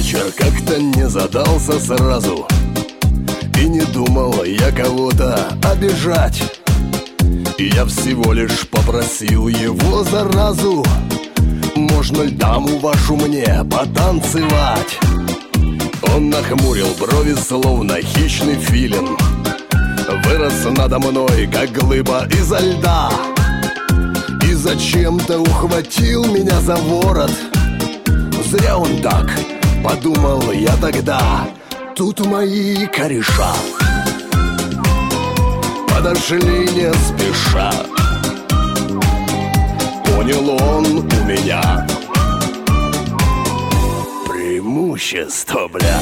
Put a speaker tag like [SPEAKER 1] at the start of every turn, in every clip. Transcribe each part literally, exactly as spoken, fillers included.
[SPEAKER 1] вечер как-то не задался сразу. И не думал я кого-то обижать. И я всего лишь попросил его заразу: можно ли даму вашу мне потанцевать? Он нахмурил брови, словно хищный филин, вырос надо мной, как глыба изо льда, и зачем-то ухватил меня за ворот. Зря он так, подумал я тогда. Тут мои кореша подошли не спеша. Понял он у меня преимущество, бля.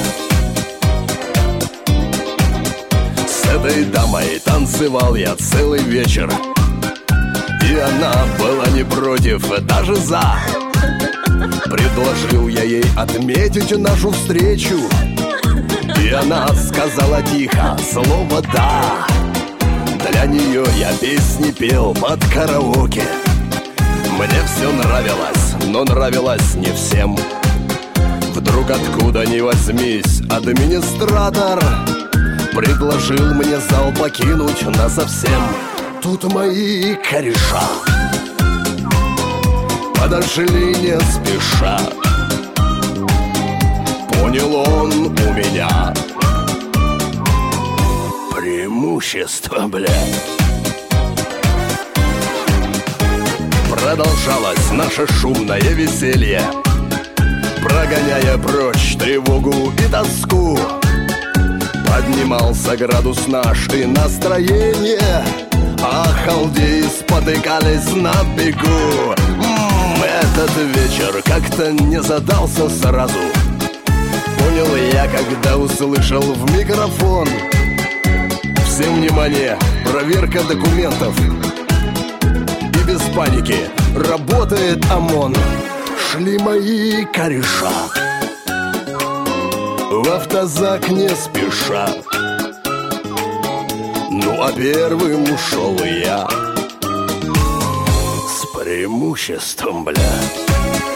[SPEAKER 1] С этой дамой танцевал я целый вечер, и она была не против, даже за. Предложил я ей отметить нашу встречу, и она сказала тихо слово «да». Для нее я песни пел под караоке. Мне все нравилось, но нравилось не всем. Вдруг откуда ни возьмись администратор предложил мне зал покинуть насовсем. Тут мои кореша подошли не спеша. Понял он у меня преимущество, блядь. Продолжалось наше шумное веселье, прогоняя прочь тревогу и тоску. Поднимался градус наш и настроение, а халдеи спотыкались на бегу. М-м, этот вечер как-то не задался сразу. Понял я, когда услышал в микрофон: всем внимание, проверка документов. И без паники работает ОМОН. Шли мои кореша в автозак не спеша. Ну а первым ушел я с преимуществом, бля.